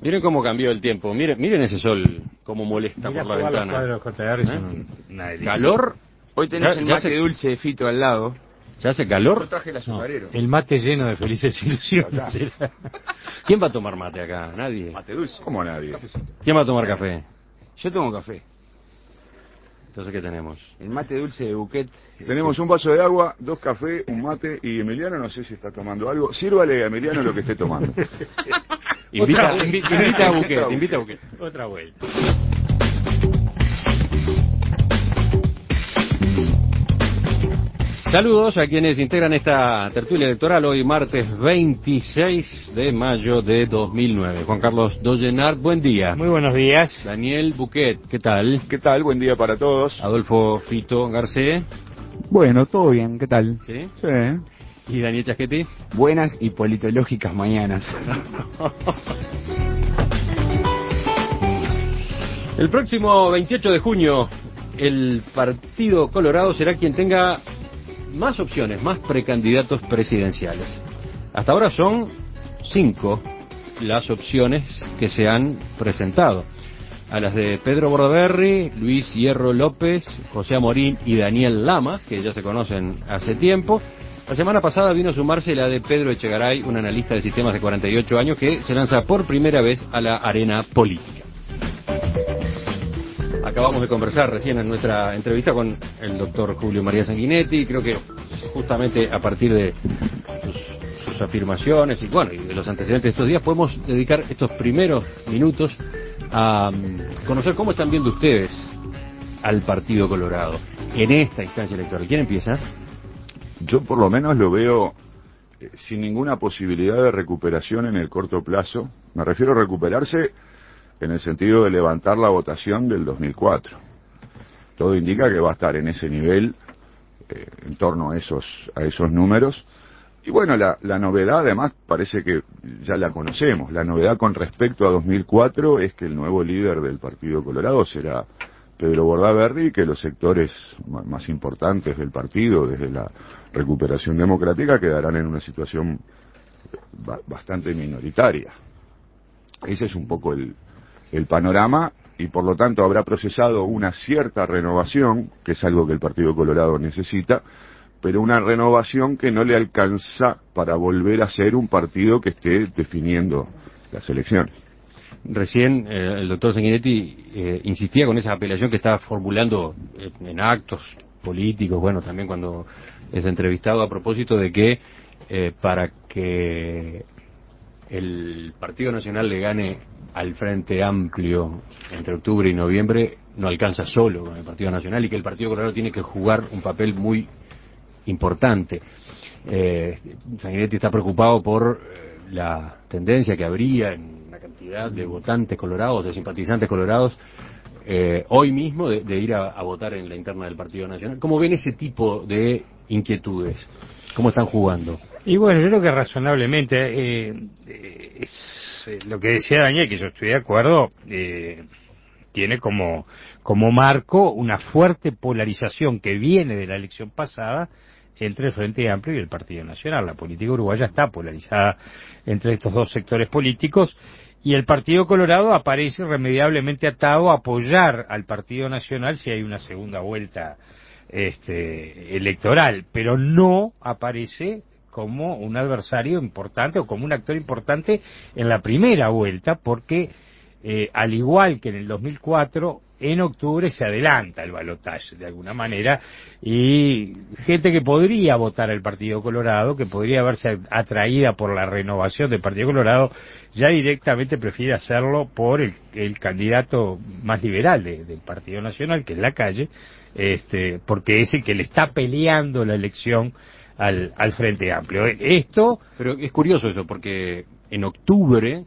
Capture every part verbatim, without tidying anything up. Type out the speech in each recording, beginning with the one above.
Miren cómo cambió el tiempo. Miren, miren ese sol, cómo molesta Mirá por la ventana. Los J R ¿Eh? Son una delicia. Calor. Hoy tenés ya, el ya mate se... dulce de Fito al lado. ¿Ya hace calor? Yo traje el azucarero. No, el mate lleno de felices ilusiones. ¿Quién va a tomar mate acá? Nadie. Mate dulce. ¿Cómo nadie? ¿Quién va a tomar café? Yo tomo café. Entonces, ¿qué tenemos? El mate dulce de Buquet. Tenemos un vaso de agua, dos cafés, un mate y Emiliano no sé si está tomando algo. Sírvale a Emiliano lo que esté tomando. invita, invi, invita a Buquet, invita a Buquet. Otra vuelta. Saludos a quienes integran esta tertulia electoral hoy martes veintiséis de mayo de dos mil nueve. Juan Carlos Dollenart, buen día. Muy buenos días. Daniel Buquet, ¿qué tal? ¿Qué tal? Buen día para todos. Adolfo Fito Garcé. Bueno, todo bien, ¿qué tal? Sí. Sí. ¿Y Daniel Chaschetti? Buenas y politológicas mañanas. El próximo veintiocho de junio, el Partido Colorado será quien tenga más opciones, más precandidatos presidenciales. Hasta ahora son cinco las opciones que se han presentado. A las de Pedro Bordaberry, Luis Hierro López, José Amorín y Daniel Lama, que ya se conocen hace tiempo. La semana pasada vino a sumarse la de Pedro Echegaray, un analista de sistemas de cuarenta y ocho años que se lanza por primera vez a la arena política. Acabamos de conversar recién en nuestra entrevista con el doctor Julio María Sanguinetti. Creo que justamente a partir de sus, sus afirmaciones y bueno y de los antecedentes de estos días podemos dedicar estos primeros minutos a um, conocer cómo están viendo ustedes al Partido Colorado en esta instancia electoral. ¿Quién empieza? Yo por lo menos lo veo eh, sin ninguna posibilidad de recuperación en el corto plazo. Me refiero a recuperarse en el sentido de levantar la votación del dos mil cuatro. Todo indica que va a estar en ese nivel, eh, en torno a esos, a esos números. Y bueno, la, la novedad además parece que ya la conocemos. La novedad con respecto a dos mil cuatro es que el nuevo líder del Partido Colorado será Pedro Bordaberry, que los sectores más importantes del partido, desde la recuperación democrática, quedarán en una situación bastante minoritaria. Ese es un poco el, el panorama y por lo tanto habrá procesado una cierta renovación, que es algo que el Partido Colorado necesita, pero una renovación que no le alcanza para volver a ser un partido que esté definiendo las elecciones. Recién eh, el doctor Sanguinetti eh, insistía con esa apelación que estaba formulando en, en actos políticos, bueno, también cuando es entrevistado a propósito de que eh, para que el Partido Nacional le gane al Frente Amplio entre octubre y noviembre, no alcanza solo con el Partido Nacional y que el Partido Colorado tiene que jugar un papel muy importante. Eh, Sanguinetti está preocupado por eh, la tendencia que habría en la cantidad de votantes colorados, de simpatizantes colorados, eh, hoy mismo de, de ir a, a votar en la interna del Partido Nacional. ¿Cómo ven ese tipo de inquietudes? ¿Cómo están jugando? Y bueno, yo creo que razonablemente eh, eh, es eh, lo que decía Daniel, que yo estoy de acuerdo, eh, tiene como, como marco una fuerte polarización que viene de la elección pasada entre el Frente Amplio y el Partido Nacional. La política uruguaya está polarizada entre estos dos sectores políticos y el Partido Colorado aparece irremediablemente atado a apoyar al Partido Nacional si hay una segunda vuelta este, electoral, pero no aparece como un adversario importante o como un actor importante en la primera vuelta, porque eh, al igual que en el dos mil cuatro, en octubre se adelanta el balotaje de alguna manera y gente que podría votar al Partido Colorado, que podría verse atraída por la renovación del Partido Colorado, ya directamente prefiere hacerlo por el, el candidato más liberal de, del Partido Nacional, que es Lacalle, este, porque es el que le está peleando la elección al, al Frente Amplio. Esto, pero es curioso eso, porque en octubre,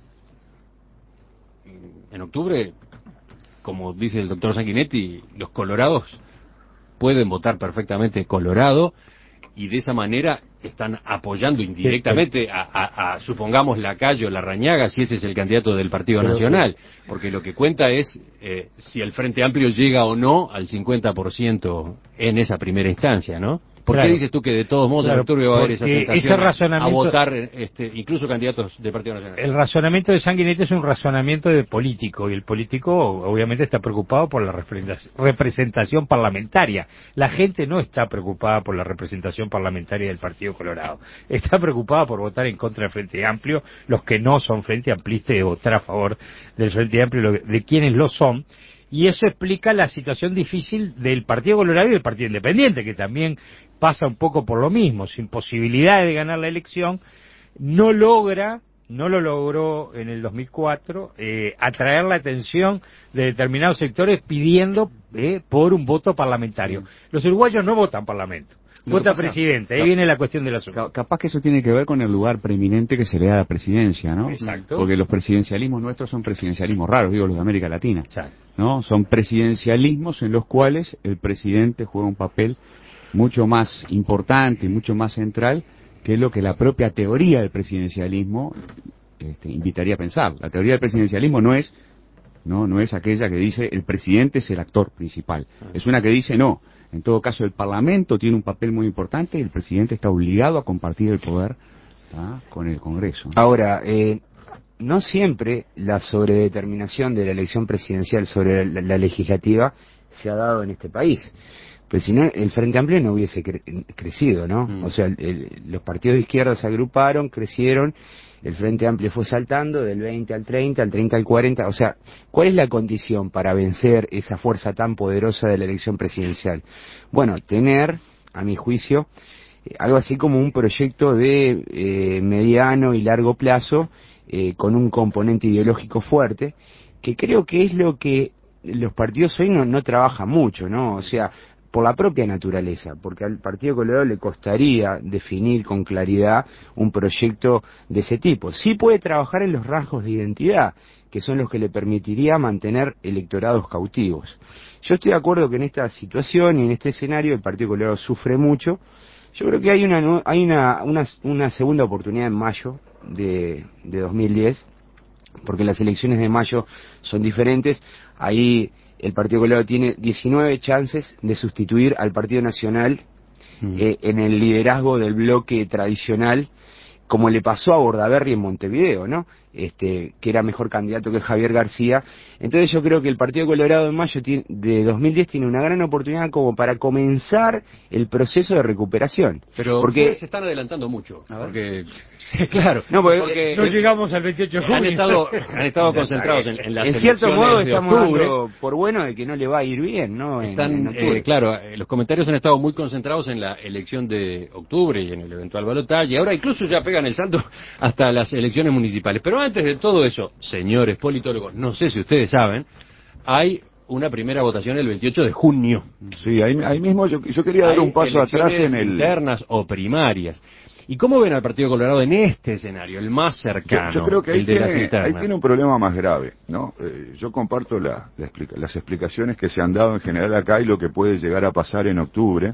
en octubre, como dice el doctor Sanguinetti, los colorados pueden votar perfectamente colorado y de esa manera están apoyando indirectamente a, a, a supongamos Lacalle o Larrañaga, si ese es el candidato del Partido pero, Nacional, porque lo que cuenta es eh, si el Frente Amplio llega o no al cincuenta por ciento en esa primera instancia, ¿no? ¿Por Claro. qué dices tú que de todos modos Claro, en octubre va a haber esa porque tentación ese a- razonamiento- a votar este, incluso candidatos del Partido Nacional? El razonamiento de Sanguinetti es un razonamiento de político, y el político obviamente está preocupado por la representa- representación parlamentaria. La gente no está preocupada por la representación parlamentaria del Partido Colorado. Está preocupada por votar en contra del Frente Amplio. Los que no son Frente Amplista de votar a favor del Frente Amplio, lo- de quienes lo son. Y eso explica la situación difícil del Partido Colorado y del Partido Independiente, que también pasa un poco por lo mismo, sin posibilidad de ganar la elección, no logra, no lo logró en el dos mil cuatro, eh, atraer la atención de determinados sectores pidiendo eh, por un voto parlamentario. Los uruguayos no votan parlamento, Lo que vota pasa- presidente, ahí Cap- viene la cuestión del asunto. Ca- Capaz que eso tiene que ver con el lugar preeminente que se le da a la presidencia, ¿no? Exacto. Porque los presidencialismos nuestros son presidencialismos raros, digo los de América Latina, Exacto. ¿no? Son presidencialismos en los cuales el presidente juega un papel mucho más importante y mucho más central que lo que la propia teoría del presidencialismo este, invitaría a pensar. La teoría del presidencialismo no es no no es aquella que dice el presidente es el actor principal. Es una que dice no. En todo caso, el Parlamento tiene un papel muy importante y el presidente está obligado a compartir el poder, ¿tá?, con el Congreso. Ahora, eh, no siempre la sobredeterminación de la elección presidencial sobre la, la legislativa se ha dado en este país. Pues si no, el Frente Amplio no hubiese cre- crecido, ¿no? Mm. O sea, el- el- los partidos de izquierda se agruparon, crecieron, el Frente Amplio fue saltando del veinte al treinta, al treinta al cuarenta. O sea, ¿cuál es la condición para vencer esa fuerza tan poderosa de la elección presidencial? Bueno, tener, a mi juicio, eh, algo así como un proyecto de eh, mediano y largo plazo, eh, con un componente ideológico fuerte, que creo que es lo que los partidos hoy no, no trabajan mucho, ¿no? O sea, por la propia naturaleza, porque al Partido Colorado le costaría definir con claridad un proyecto de ese tipo. Sí puede trabajar en los rasgos de identidad, que son los que le permitiría mantener electorados cautivos. Yo estoy de acuerdo que en esta situación y en este escenario el Partido Colorado sufre mucho. Yo creo que hay una nu- hay una, una, una segunda oportunidad en mayo de, de dos mil diez, porque las elecciones de mayo son diferentes. Ahí el Partido Colorado tiene diecinueve chances de sustituir al Partido Nacional Mm. eh, en el liderazgo del bloque tradicional, como le pasó a Bordaberry en Montevideo, ¿no? Este, que era mejor candidato que Javier García. Entonces yo creo que el Partido Colorado en mayo tiene- de dos mil diez tiene una gran oportunidad como para comenzar el proceso de recuperación. Pero porque ustedes se están adelantando mucho, porque claro, No, porque- porque No llegamos al veintiocho de junio. han estado han estado concentrados en, en las en cierto elecciones modo de estamos octubre. dando por bueno de que no le va a ir bien, ¿no? En- Están, en octubre. eh, claro, eh, los comentarios han estado muy concentrados en la elección de octubre y en el eventual balotaje, y ahora incluso ya pegan el salto hasta las elecciones municipales. Pero antes de todo eso, señores politólogos, no sé si ustedes saben, hay una primera votación el veintiocho de junio. Sí, ahí, ahí mismo yo, yo quería dar Hay un paso atrás elecciones en el... internas o primarias. ¿Y cómo ven al Partido Colorado en este escenario, el más cercano, Yo, yo creo que ahí el de las tiene, ahí internas? tiene un problema más grave, ¿no? Eh, yo comparto la- la explica- las explicaciones que se han dado en general acá y lo que puede llegar a pasar en octubre.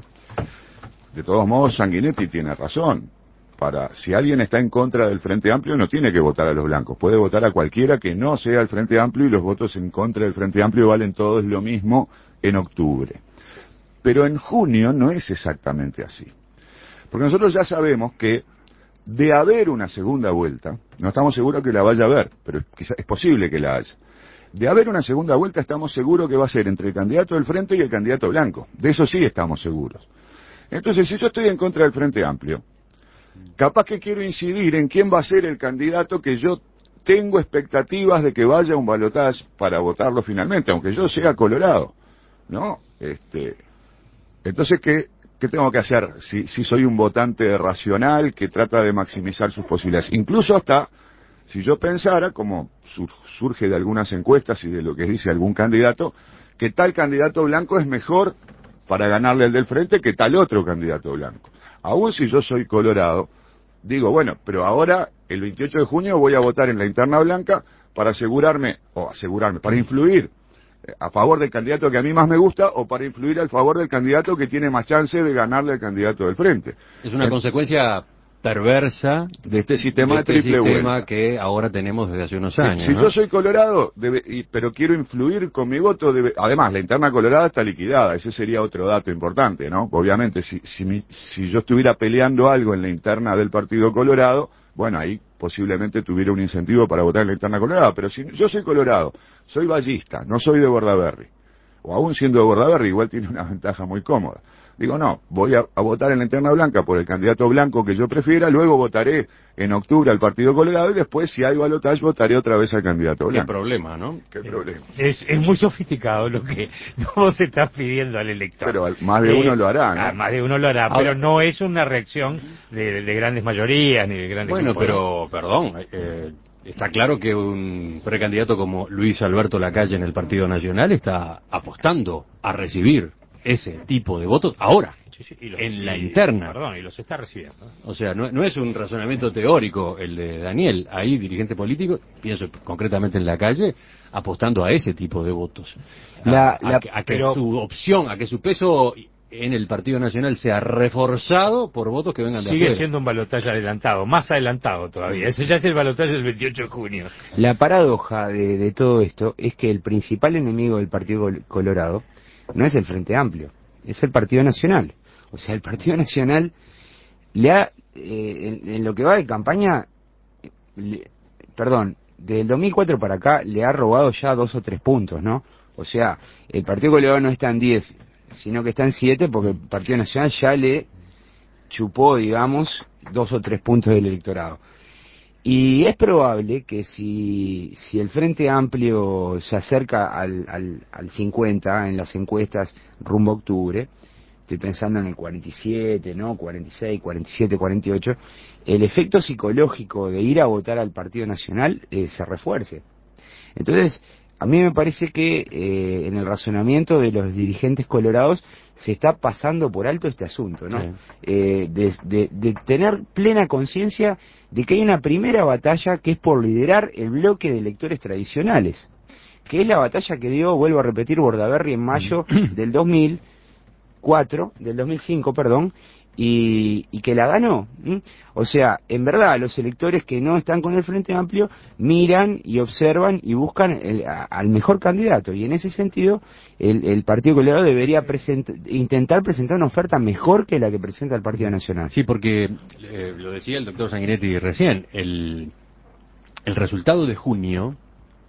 De todos modos, Sanguinetti tiene razón. Para, si alguien está en contra del Frente Amplio, no tiene que votar a los blancos. Puede votar a cualquiera que no sea el Frente Amplio, y los votos en contra del Frente Amplio valen todos lo mismo en octubre. Pero en junio no es exactamente así. Porque nosotros ya sabemos que de haber una segunda vuelta, no estamos seguros que la vaya a haber, pero quizá es posible que la haya. De haber una segunda vuelta estamos seguros que va a ser entre el candidato del Frente y el candidato blanco. De eso sí estamos seguros. Entonces, si yo estoy en contra del Frente Amplio, capaz que quiero incidir en quién va a ser el candidato que yo tengo expectativas de que vaya a un balotaje para votarlo finalmente, aunque yo sea colorado, ¿no? Este, entonces, ¿qué, qué tengo que hacer? Si, si soy un votante racional que trata de maximizar sus posibilidades. Incluso hasta, si yo pensara, como sur- surge de algunas encuestas y de lo que dice algún candidato, que tal candidato blanco es mejor para ganarle al del frente que tal otro candidato blanco. Aún si yo soy colorado, digo, bueno, pero ahora, el veintiocho de junio, voy a votar en la interna blanca para asegurarme, o asegurarme, para influir eh, a favor del candidato que a mí más me gusta, o para influir al favor del candidato que tiene más chance de ganarle al candidato del frente. Es una Eh, consecuencia perversa de este sistema de, este triple sistema vuelta que ahora tenemos desde hace unos años. Si ¿no? yo soy colorado, debe, y, pero quiero influir con mi voto, debe, además la interna colorada está liquidada, ese sería otro dato importante, ¿no? Obviamente, si, si, mi, si yo estuviera peleando algo en la interna del Partido Colorado, bueno, ahí posiblemente tuviera un incentivo para votar en la interna colorada, pero si yo soy colorado, soy ballista, no soy de Bordaberry, o aún siendo de Bordaberry, igual tiene una ventaja muy cómoda. Digo, no, voy a, a votar en la interna blanca por el candidato blanco que yo prefiera, luego votaré en octubre al Partido Colorado y después, si hay balotaje, votaré otra vez al candidato blanco. Qué problema, ¿no? Qué problema. Es, es muy sofisticado lo que vos estás pidiendo al elector. Pero más de uno eh, lo hará, ¿no? Ah, más de uno lo hará, Ahora, pero no es una reacción de, de grandes mayorías ni de grandes Bueno, grupos. pero, perdón, eh, está claro que un precandidato como Luis Alberto Lacalle en el Partido Nacional está apostando a recibir ese tipo de votos ahora, Sí, sí, y los- en la y- interna. Perdón, y los está recibiendo. O sea, no, no es un razonamiento teórico el de Daniel. Ahí, dirigente político, pienso concretamente en Lacalle, apostando a ese tipo de votos. La- a, a la- que, a que pero- su opción, a que su peso en el Partido Nacional sea reforzado por votos que vengan de Sigue afuera. siendo un balotaje adelantado, más adelantado todavía. Ese ya es el balotaje del veintiocho de junio. La paradoja de, de todo esto es que el principal enemigo del Partido Col- Colorado no es el Frente Amplio, es el Partido Nacional. O sea, el Partido Nacional le ha, eh, en, en lo que va de campaña, le- perdón, del dos mil cuatro para acá le ha robado ya dos o tres puntos, ¿no? O sea, el Partido Colorado no está en diez, sino que está en siete porque el Partido Nacional ya le chupó, digamos, dos o tres puntos del electorado. Y es probable que si, si el Frente Amplio se acerca al, al, al cincuenta en las encuestas rumbo a octubre, estoy pensando en el cuarenta y siete, ¿no? cuarenta y seis, cuarenta y siete, cuarenta y ocho, el efecto psicológico de ir a votar al Partido Nacional eh, se refuerce. Entonces, a mí me parece que eh, en el razonamiento de los dirigentes colorados se está pasando por alto este asunto, ¿no? Sí. Eh, de, de, de tener plena conciencia de que hay una primera batalla que es por liderar el bloque de electores tradicionales, que es la batalla que dio, vuelvo a repetir, Bordaberry en mayo del dos mil cuatro, del dos mil cinco, perdón, y, y que la ganó. ¿m? O sea, en verdad, los electores que no están con el Frente Amplio miran y observan y buscan el- a- al mejor candidato. Y en ese sentido, el, el Partido Colorado debería present- intentar presentar una oferta mejor que la que presenta el Partido Nacional. Sí, porque eh, lo decía el doctor Sanguinetti recién, el, el resultado de junio,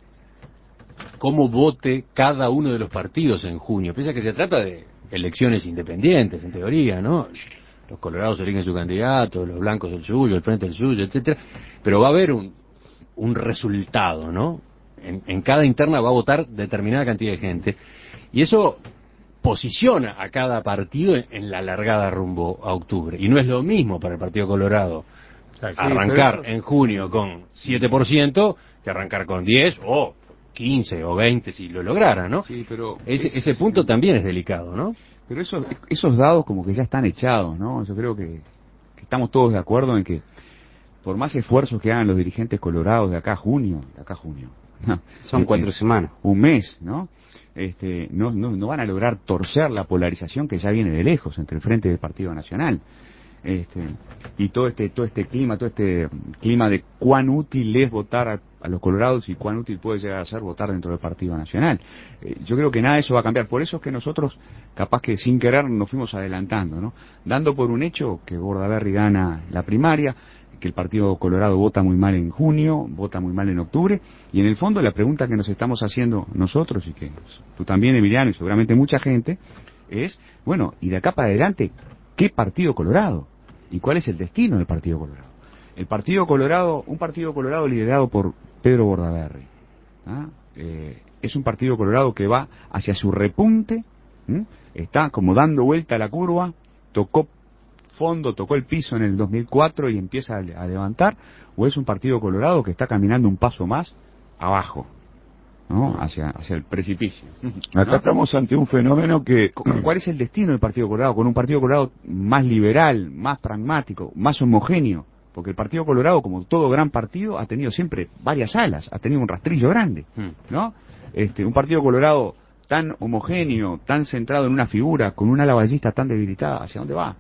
cómo vote cada uno de los partidos en junio. Piensa que se trata de elecciones independientes, en teoría, ¿no? Los colorados eligen su candidato, los blancos el suyo, el frente el suyo, etcétera. Pero va a haber un, un resultado, ¿no? En, en cada interna va a votar determinada cantidad de gente. Y eso posiciona a cada partido en, en la largada rumbo a octubre. Y no es lo mismo para el Partido Colorado arrancar en junio con siete por ciento que arrancar con diez o quince o veinte si lo lograra, ¿no? Sí, pero Ese, es- ese punto también es delicado, ¿no? Pero esos, esos dados como que ya están echados, ¿no? Yo creo que, que estamos todos de acuerdo en que por más esfuerzos que hagan los dirigentes colorados de acá a junio, de acá a junio, Son cuatro semanas. un mes, ¿no? Este, no, no, no van a lograr torcer la polarización que ya viene de lejos entre el Frente del Partido Nacional. Este, y todo este todo este clima, todo este clima de cuán útil es votar a, a los colorados y cuán útil puede llegar a ser votar dentro del Partido Nacional. Eh, yo creo que nada de eso va a cambiar. Por eso es que nosotros, capaz que sin querer, nos fuimos adelantando, ¿no? Dando por un hecho que Bordaberry gana la primaria, que el Partido Colorado vota muy mal en junio, vota muy mal en octubre, y en el fondo la pregunta que nos estamos haciendo nosotros, y que tú también, Emiliano, y seguramente mucha gente, es, bueno, y de acá para adelante, ¿qué Partido Colorado? ¿Y cuál es el destino del Partido Colorado? El Partido Colorado, un Partido Colorado liderado por Pedro Bordaberry, ¿ah? eh, es un Partido Colorado que va hacia su repunte, ¿m? Está como dando vuelta a la curva, tocó fondo, tocó el piso en el dos mil cuatro y empieza a, a levantar, o es un Partido Colorado que está caminando un paso más abajo, ¿no? Hacia, hacia el precipicio. Acá ¿no? estamos ante un fenómeno que... ¿Cuál es el destino del Partido Colorado? Con un Partido Colorado más liberal, más pragmático, más homogéneo. Porque el Partido Colorado, como todo gran partido, ha tenido siempre varias alas, ha tenido un rastrillo grande, ¿no? Este, un Partido Colorado tan homogéneo, tan centrado en una figura, con una ala ballista tan debilitada, ¿hacia dónde va?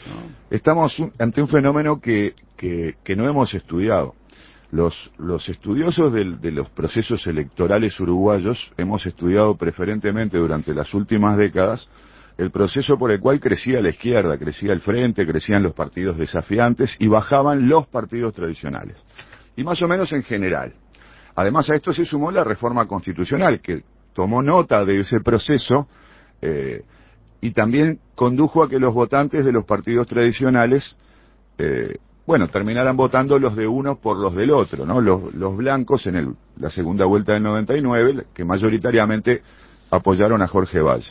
Estamos un, ante un fenómeno que, que, que no hemos estudiado. Los, los estudiosos del, de los procesos electorales uruguayos hemos estudiado preferentemente durante las últimas décadas el proceso por el cual crecía la izquierda, crecía el frente, crecían los partidos desafiantes y bajaban los partidos tradicionales. Y más o menos en general. Además a esto se sumó la reforma constitucional, que tomó nota de ese proceso eh, y también condujo a que los votantes de los partidos tradicionales, eh, bueno, terminaran votando los de uno por los del otro, ¿no? Los, los blancos en el, la segunda vuelta del noventa y nueve, que mayoritariamente apoyaron a Jorge Valle.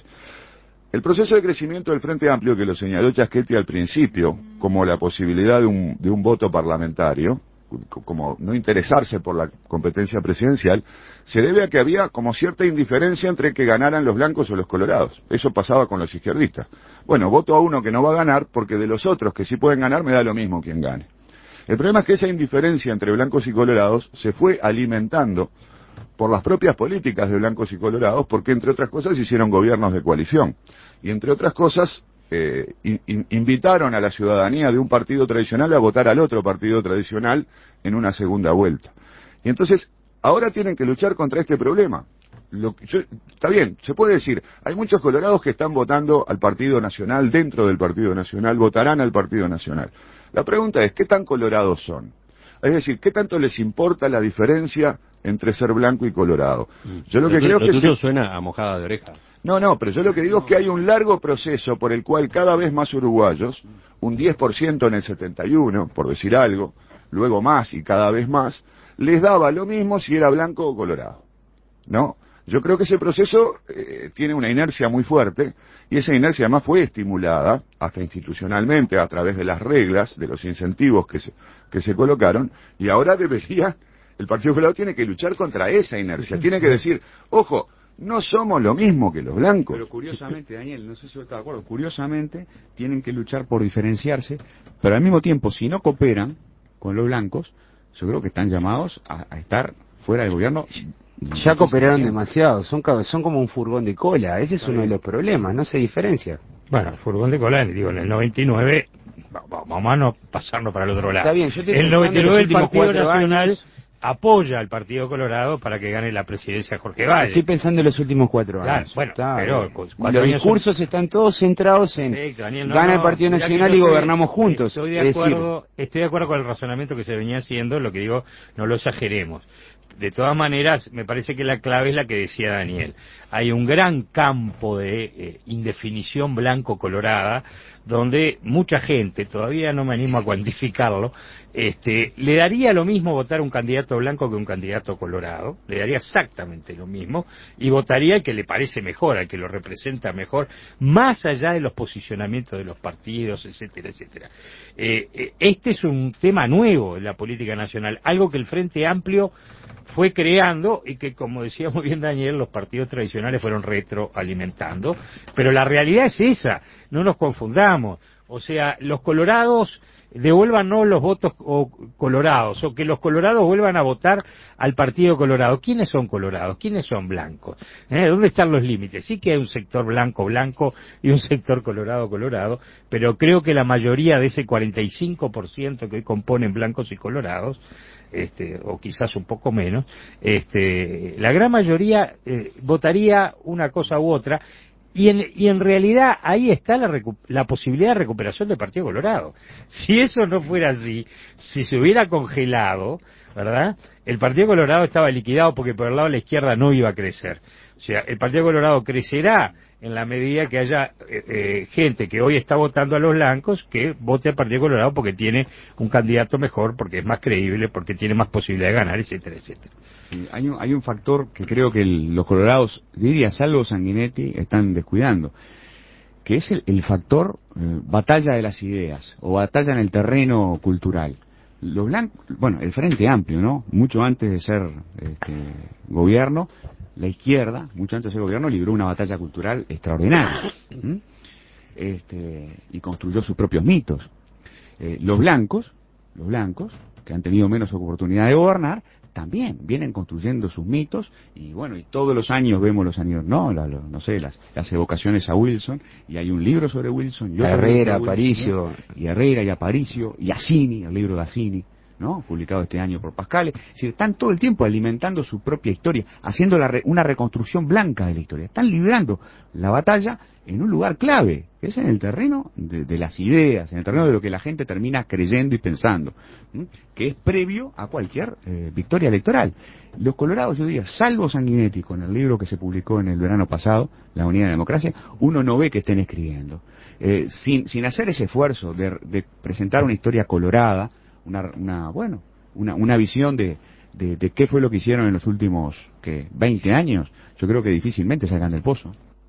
El proceso de crecimiento del Frente Amplio, que lo señaló Chaschetti al principio, como la posibilidad de un, de un voto parlamentario, como no interesarse por la competencia presidencial, se debe a que había como cierta indiferencia entre que ganaran los blancos o los colorados. Eso pasaba con los izquierdistas. Bueno, voto a uno que no va a ganar porque de los otros que sí pueden ganar me da lo mismo quien gane. El problema es que esa indiferencia entre blancos y colorados se fue alimentando por las propias políticas de blancos y colorados, porque entre otras cosas hicieron gobiernos de coalición y entre otras cosas eh, in, invitaron a la ciudadanía de un partido tradicional a votar al otro partido tradicional en una segunda vuelta. Y entonces ahora tienen que luchar contra este problema. Lo que yo, está bien, se puede decir, hay muchos colorados que están votando al Partido Nacional, dentro del Partido Nacional, votarán al Partido Nacional. La pregunta es, ¿qué tan colorados son? Es decir, ¿qué tanto les importa la diferencia entre ser blanco y colorado? Yo lo que creo que eso suena a mojada de oreja. No, no, pero yo lo que digo es que hay un largo proceso por el cual cada vez más uruguayos, un diez por ciento en el setenta y uno, por decir algo, luego más y cada vez más, les daba lo mismo si era blanco o colorado, ¿no? Yo creo que ese proceso eh, tiene una inercia muy fuerte y esa inercia además fue estimulada, hasta institucionalmente, a través de las reglas, de los incentivos que se, que se colocaron, y ahora debería, el Partido Colorado tiene que luchar contra esa inercia, tiene que decir, ojo, no somos lo mismo que los blancos. Pero curiosamente, Daniel, no sé si vos estás de acuerdo, curiosamente tienen que luchar por diferenciarse, pero al mismo tiempo, si no cooperan con los blancos, yo creo que están llamados a, a estar fuera del gobierno. Ya cooperaron demasiado, son, son como un furgón de cola, ese es uno de los problemas, no se diferencia. Bueno, el furgón de cola, digo, en el noventa y nueve, vamos a no pasarnos para el otro lado. Está bien, yo estoy en el noventa y nueve el Partido Nacional años... apoya al Partido Colorado para que gane la presidencia Jorge Valle. Estoy pensando en los últimimos cuatro años. Claro, bueno, Está, pero cuatro los años discursos son... están todos centrados en Perfecto, Daniel, no, gana no, el Partido Nacional y estoy, gobernamos juntos. Estoy de, es acuerdo, decir... estoy de acuerdo con el razonamiento que se venía haciendo, lo que digo, no lo exageremos. De todas maneras, me parece que la clave es la que decía Daniel. Hay un gran campo de eh, indefinición blanco-colorada, donde mucha gente, todavía no me animo a cuantificarlo, este, le daría lo mismo votar un candidato blanco que un candidato colorado, le daría exactamente lo mismo, y votaría al que le parece mejor, al que lo representa mejor, más allá de los posicionamientos de los partidos, etcétera, etcétera. Eh, eh, este es un tema nuevo en la política nacional, algo que el Frente Amplio fue creando y que, como decía muy bien Daniel, los partidos tradicionales fueron retroalimentando, pero la realidad es esa, no nos confundamos, o sea, los colorados devuélvanos los votos o, colorados, o que los colorados vuelvan a votar al Partido Colorado. ¿Quiénes son colorados? ¿Quiénes son blancos? ¿Eh? ¿Dónde están los límites? Sí que hay un sector blanco-blanco y un sector colorado-colorado, pero creo que la mayoría de ese cuarenta y cinco por ciento que hoy componen blancos y colorados, este, o quizás un poco menos, este, la gran mayoría eh, votaría una cosa u otra. Y en, y en realidad ahí está la, recu- la posibilidad de recuperación del Partido Colorado. Si eso no fuera así, si se hubiera congelado, ¿verdad? El Partido Colorado estaba liquidado porque por el lado de la izquierda no iba a crecer. O sea, el Partido Colorado crecerá en la medida que haya eh, eh, gente que hoy está votando a los blancos que vote al Partido Colorado porque tiene un candidato mejor, porque es más creíble, porque tiene más posibilidad de ganar, etcétera, etcétera. Sí, hay, un, hay un factor que creo que el, los colorados, diría salvo Sanguinetti, están descuidando, que es el, el factor eh, batalla de las ideas, o batalla en el terreno cultural. Los blancos, bueno, el Frente Amplio, ¿no? Mucho antes de ser este, gobierno, la izquierda, mucho antes de ser gobierno, libró una batalla cultural extraordinaria. ¿Mm? Este, y construyó sus propios mitos. Eh, los blancos, los blancos, que han tenido menos oportunidad de gobernar, también vienen construyendo sus mitos, y bueno, y todos los años vemos los años, no, la, lo, no sé, las, las evocaciones a Wilson, y hay un libro sobre Wilson, y otro Herrera, libro sobre Wilson, Aparicio. ¿no? Y Herrera y Aparicio, y Assini, el libro de Assini, ¿no? Publicado este año por Pascal. Es decir, están todo el tiempo alimentando su propia historia, haciendo la re, una reconstrucción blanca de la historia. Están librando la batalla en un lugar clave, que es en el terreno de, de las ideas, en el terreno de lo que la gente termina creyendo y pensando, ¿m? Que es previo a cualquier eh, victoria electoral. Los colorados, yo diría, salvo Sanguinetti, con el libro que se publicó en el verano pasado, La Unidad de la Democracia, uno no ve que estén escribiendo. Eh, sin, sin hacer ese esfuerzo de, de presentar una historia colorada, una, una bueno, una, una visión de, de, de qué fue lo que hicieron en los últimos que veinte años, yo creo que difícilmente salgan del pozo.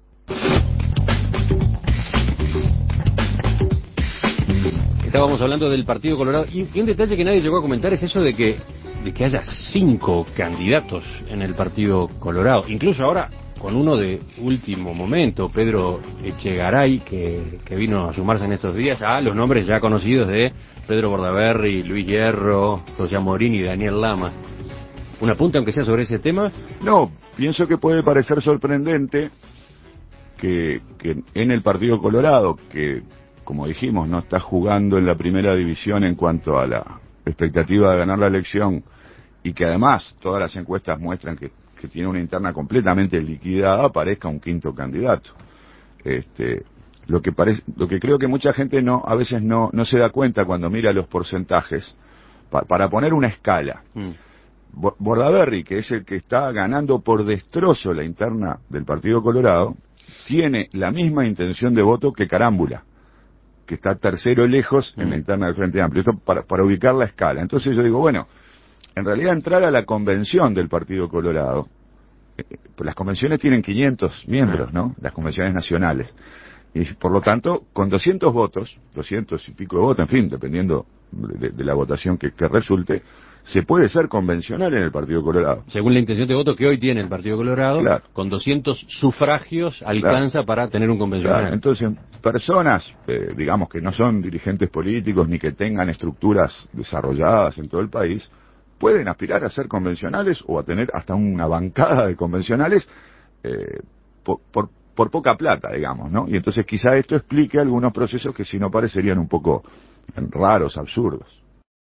Estábamos hablando del Partido Colorado y, y un detalle que nadie llegó a comentar es eso de que de que haya cinco candidatos en el Partido Colorado, incluso ahora con uno de último momento, Pedro Echegaray, que, que vino a sumarse en estos días a los nombres ya conocidos de Pedro Bordaberry, Luis Hierro, José Amorín y Daniel Lama. ¿Un apunte aunque sea sobre ese tema? No, pienso que puede parecer sorprendente que, que en el Partido Colorado, que como dijimos no está jugando en la primera división en cuanto a la expectativa de ganar la elección, y que además todas las encuestas muestran que, que tiene una interna completamente liquidada, aparezca un quinto candidato. Este, lo que parece, lo que creo que mucha gente no, a veces no, no se da cuenta cuando mira los porcentajes, pa, para poner una escala. Mm. Bordaberry, que es el que está ganando por destrozo la interna del Partido Colorado, tiene la misma intención de voto que Carámbula, que está tercero lejos en la interna del Frente Amplio. Esto para, para ubicar la escala. Entonces yo digo, bueno, en realidad entrar a la convención del Partido Colorado, eh, pues las convenciones tienen quinientos miembros, ¿no? Las convenciones nacionales. Y por lo tanto, con doscientos votos, doscientos y pico de votos, en fin, dependiendo de, de la votación que, que resulte, se puede ser convencional en el Partido Colorado. Según la intención de voto que hoy tiene el Partido Colorado, claro, con doscientos sufragios alcanza claro, para tener un convencional. Claro, entonces, personas, eh, digamos, que no son dirigentes políticos ni que tengan estructuras desarrolladas en todo el país, pueden aspirar a ser convencionales o a tener hasta una bancada de convencionales eh, por, por, por poca plata, digamos, ¿no? Y entonces quizá esto explique algunos procesos que si no parecerían un poco raros, absurdos.